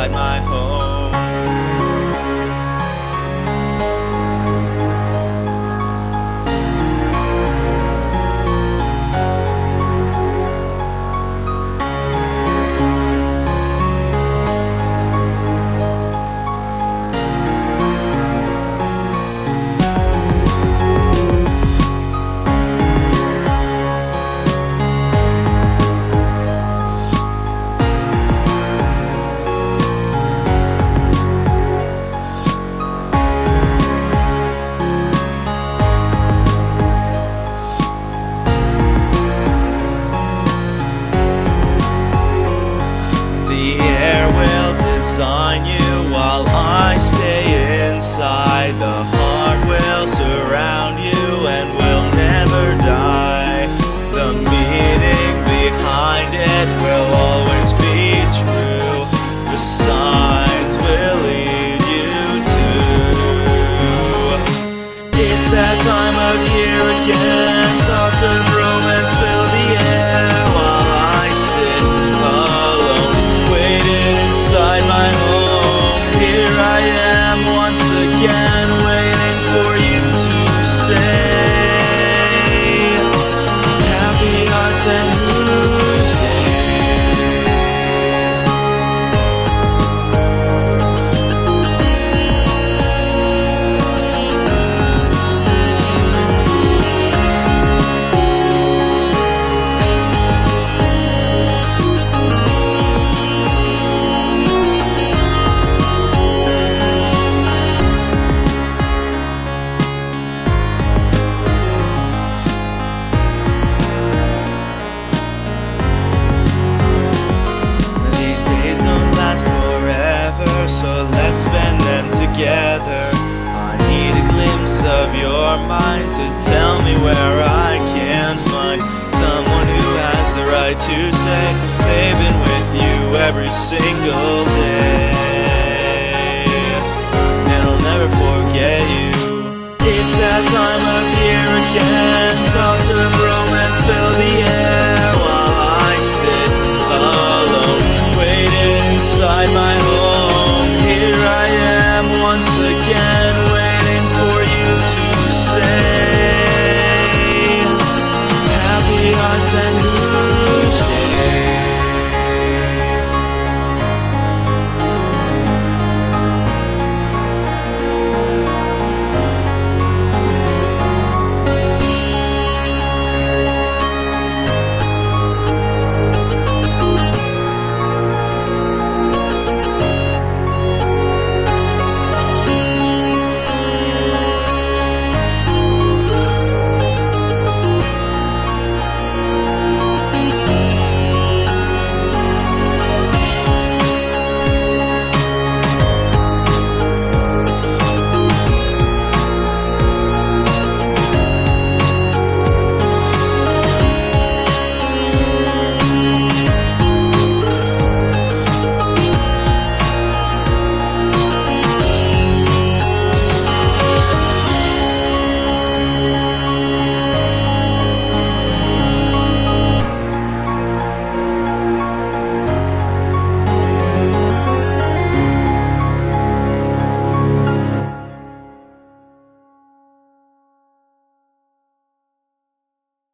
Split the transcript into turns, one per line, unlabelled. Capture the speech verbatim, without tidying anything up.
inside my home. The air will design you while I stay inside. The heart will surround you and will never die. The meaning behind it will always be true. The signs will lead you to. It's that time of year again. Thoughts of romance fill the air while I sit alone, waiting inside my home. Here I am once again, waiting for you to say Happy Hearts and Who's Day. So let's spend them together. I need a glimpse of your mind to tell me where I can find someone who has the right to say they've been with you every single day, and I'll never forget you. It's that time of